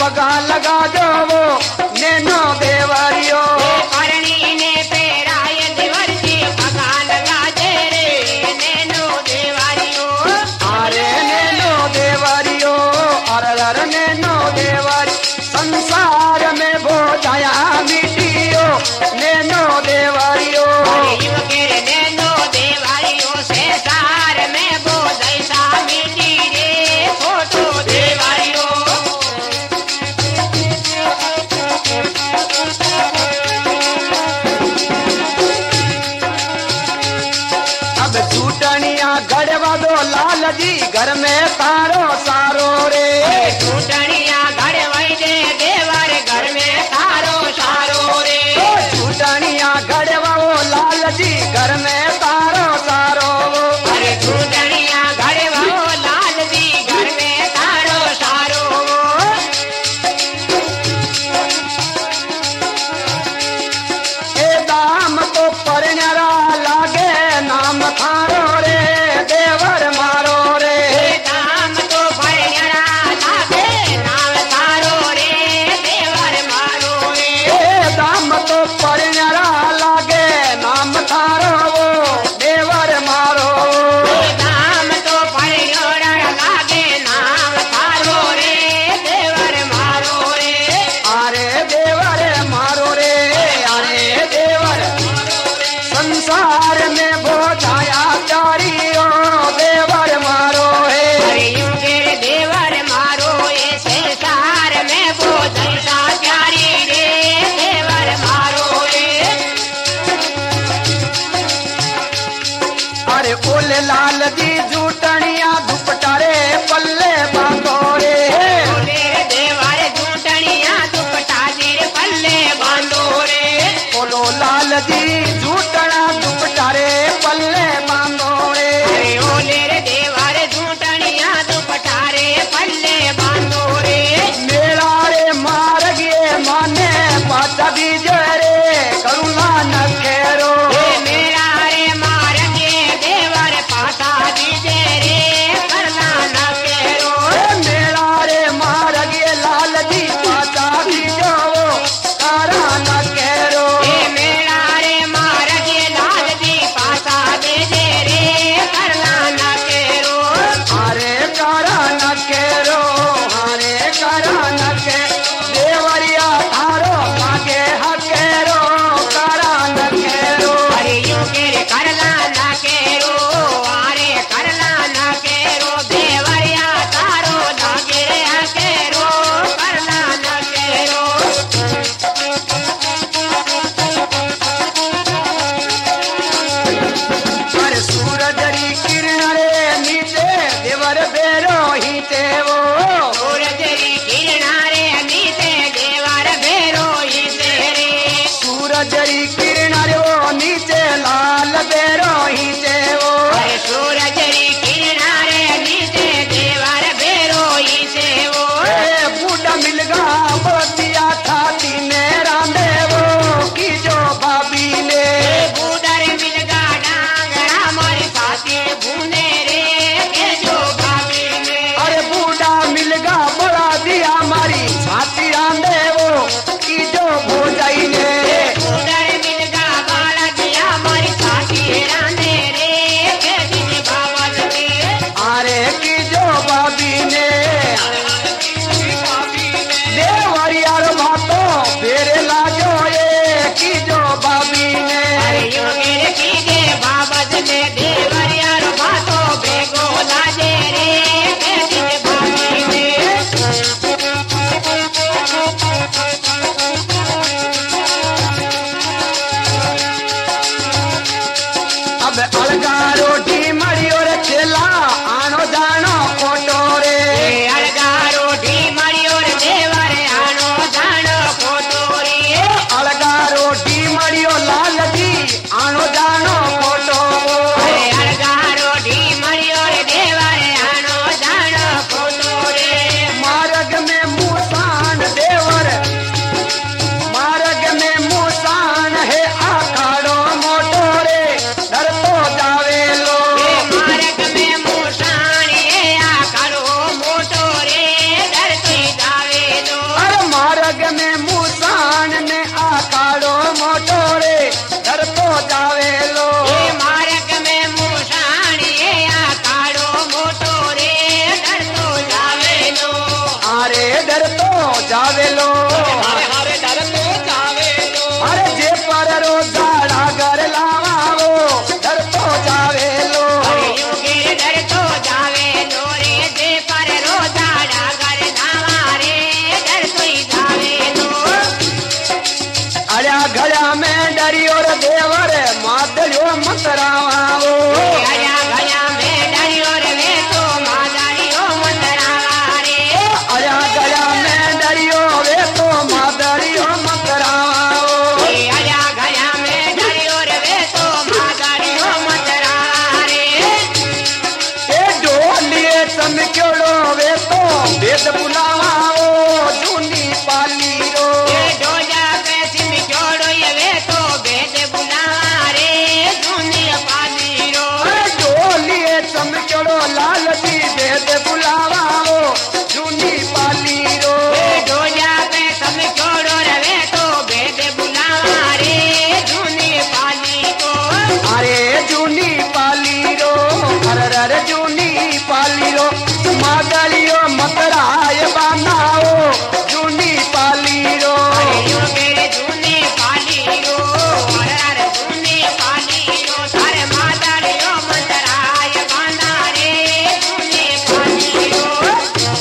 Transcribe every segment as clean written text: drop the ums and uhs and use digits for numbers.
पगा लगा जो वो नैनो देवरियो करणी ने पेराय देवर जी पगा लगा दे रे नैनो देवरियो अरे नैनो देवरियो अरे नैनो देवरी संसार में वो जाया मिटियो नैनो देवरियो युव के नैनो देवरियो से सार में वो जैसा मिटी रे छोटो देवरियो अब चूटनिया गड़वा दो लाल जी घर में तारो सारो रे चूटनिया घर वही दे देवर घर में तारो सारो रे चूटनिया गड़वा वो लाल जी घर में तारो सारो अरे चूटनिया घर वो लाल जी घर में तारो सारो ए दाम तो परण्यरा लागे नाम थारो रे देवर मारो रे दाम डर तो जावेलो हरे हरे डर तो जावेलो अरे जे पर रोजाड़ा घर लावाओ डर तो जावेलो अरे योगे डर तो जावेलो रे जे पर रोजाड़ा घर लावा रे डर तो ही जावेलो अरे घड़ा में डरियो रे देवर मादरियो मतरावाओ आया गया में डरियो रे वे तो मादारियो मंदरावा रे अरे घड़ा में डरियो वे तो मादरियो मतरावाओ आया गया में डरियो रे वे तो मादारियो मंदरावा रे ए डोलिए चमक्योड़ो वे तो वेद बुलावाओ जूनी पाली रो ये डोजा पे सिम जोड़ो ये वे तो भेद बुलावा रे दुनिया पाली रो डोलिए चमक्योड़ो लाल जी वेद बुलावाओ जूनी पाली रो ये डोजा पे सम जोड़ो रे वे तो भेद बुलावा रे दुनिया पाली को अरे जूनी पाली रो अरे जूनी पाली रो मादलियो मतराय बनाओ जूनी पाली रो यो मेरे दुनिया पाली रो अरे दुनिया पाली रो सारे मादारियो मंदराय बाना रे दुनिया पाली रो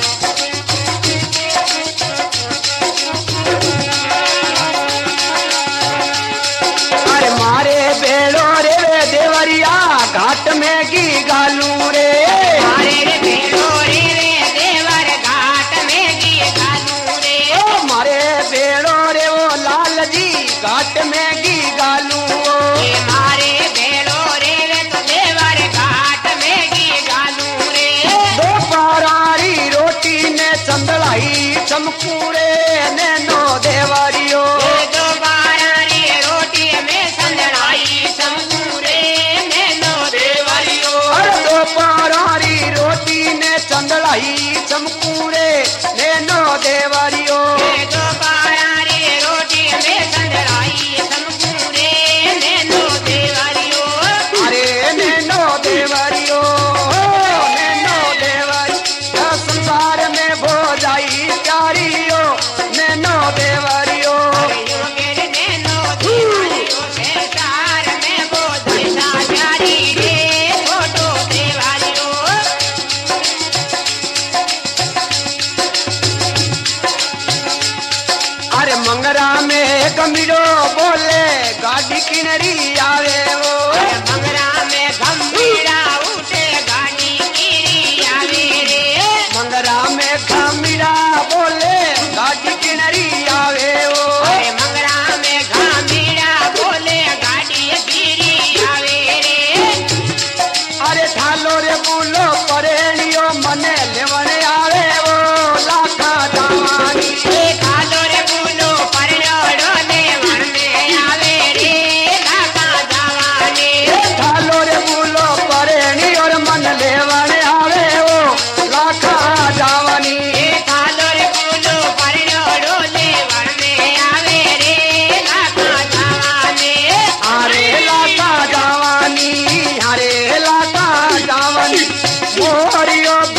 अरे मारे बेड़ो रे वे देवरिया घाट में की गालू रे मारे रे भेड़ो रे रे देवर घाट में गिए गालू रे ओ मारे बेड़ो रे वो लाल जी घाट में की गालू ओ। ये मारे भेड़ो रे रे तो देवर घाट में गिए गालू रे दो पारारी रोटी ने चंदलाई चमकूरे नैनो देवरियो ये दो बारारी रोटी में संदड़ाई शंकुरे नैनो देवरियो अरे दो पारारी रोटी ने चंदलाई चमकूरे नैनो देवरियो ये दो बारारी रोटी में संदड़ाई शंकुरे नैनो देवरियो अरे नैनो देवरियो नैनो देवरी संसार में भो जाई प्यारियो नैनो देवरियो यो मेरे नैनो देवरियो संसार में वो जैसा प्यारी रे छोटो देवरियो अरे मंगरा में गमीरो बोले गाड़ी किनरी आवे वो मंगरा में गंभीरा उठे गाड़ी गिरी आवे रे मंगरा में गमीरा बोले गाड़ी किनरी आवे वो अरे मंगरा में गंभीरा बोले गाड़ी गिरी आवे रे अरे ठालो रे बोलो परेणियो मने लेवन आवे वो लाखा जवानी खादो रे बोलो परनोड़ो ने वन में आवे रे लागा जवानी ठालो रे बोलो परेणी और मन लेवन आवे वो लाखा जवानी खादो रे बोलो परनोड़ो ने वन में आवे रे लागा जवानी अरे लाखा जवानी अरे लाखा जवानी मोरियो